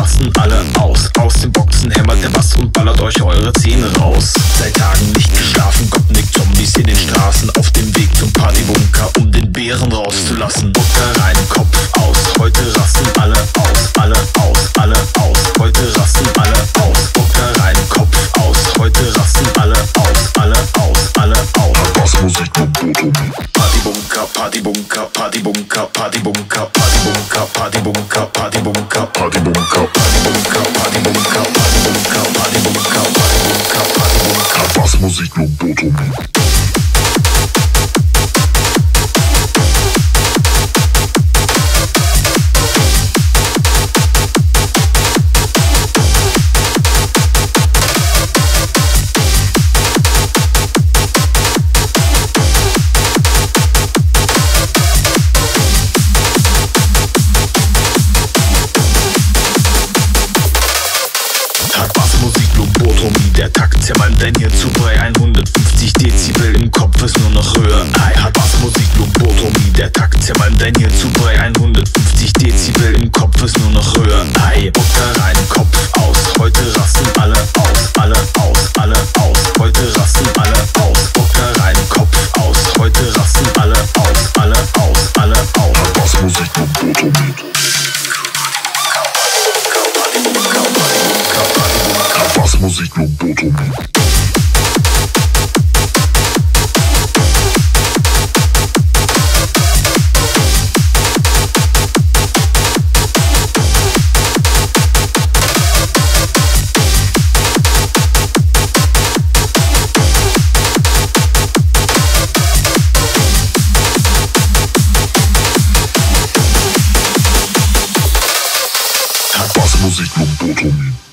rasten alle aus. Aus den Boxen hämmert der Bass und ballert euch eure Zähne raus. Seit Tagen nicht geschlafen, Gott nickt Zombies in den Straßen. Auf dem Weg zum Partybunker, um den Bären rauszulassen. Butter rein, Kopf aus, heute rasten alle aus. Alle aus, alle aus, heute rasten alle aus. Butter rein, Kopf aus, heute rasten alle aus. Alle aus, alle aus. Bassmusik Lobotomy. Partybunker, Partybunker, Partybunker, Partybunker, Partybunker, Partybunker, Partybunker, Partybunker. Partybunker, Partybunker, Partybunker, Partybunker, Partybunker, Partybunker. Bassmusik Lobotomy. Bassmusik Lobotomie, der Takt zermalmt dein Hirn zu Brei. 150 Dezibel, im Kopf ist nur noch Höhe. Hat Bassmusik Lobotomie, der Takt zermalmt dein Hirn zu Brei. 150 Dezibel, im Kopf ist nur noch Höhe. Butter rein, Kopf aus, heute rasten alle aus. Alle aus, alle aus, heute rasten alle aus. Butter rein, Kopf aus, heute rasten alle aus. Alle aus, alle aus. Bassmusik Lobotomy. Bassmusik Lobotomy. Bassmusik Lobotomy.